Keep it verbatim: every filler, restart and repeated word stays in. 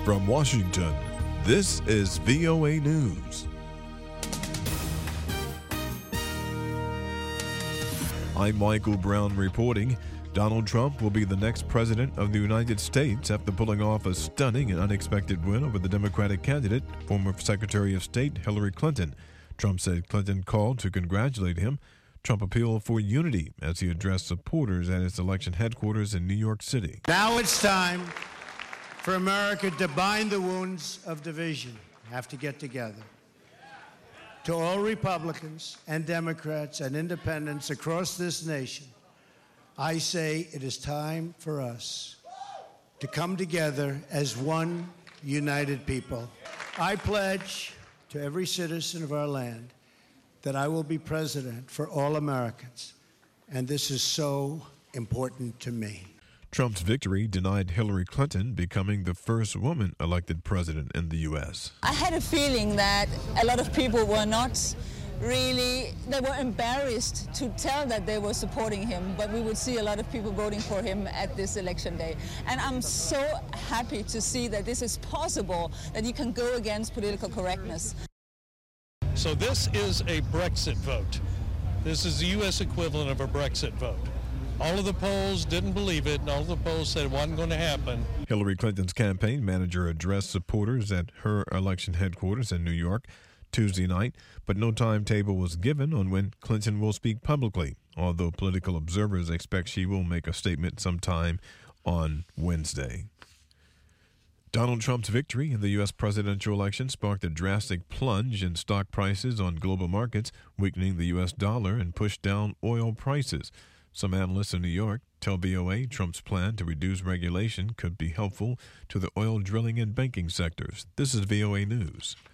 From Washington, this is V O A News. I'm Michael Brown reporting. Donald Trump will be the next president of the United States after pulling off a stunning and unexpected win over the Democratic candidate, former Secretary of State Hillary Clinton. Trump said Clinton called to congratulate him. Trump appealed for unity as he addressed supporters at his election headquarters in New York City. Now it's time for America to bind the wounds of division. Have to get together. To all Republicans and Democrats and independents across this nation, I say it is time for us to come together as one united people. I pledge to every citizen of our land that I will be president for all Americans, and this is so important to me. Trump's victory denied Hillary Clinton becoming the first woman elected president in the U S. I had a feeling that a lot of people were not really, they were embarrassed to tell that they were supporting him, but we would see a lot of people voting for him at this election day. And I'm so happy to see that this is possible, that you can go against political correctness. So this is a Brexit vote. This is the U S equivalent of a Brexit vote. All of the polls didn't believe it, and all of the polls said it wasn't going to happen. Hillary Clinton's campaign manager addressed supporters at her election headquarters in New York Tuesday night, but no timetable was given on when Clinton will speak publicly, although political observers expect she will make a statement sometime on Wednesday. Donald Trump's victory in the U S presidential election sparked a drastic plunge in stock prices on global markets, weakening the U S dollar and pushed down oil prices. Some analysts in New York tell V O A Trump's plan to reduce regulation could be helpful to the oil drilling and banking sectors. This is V O A News.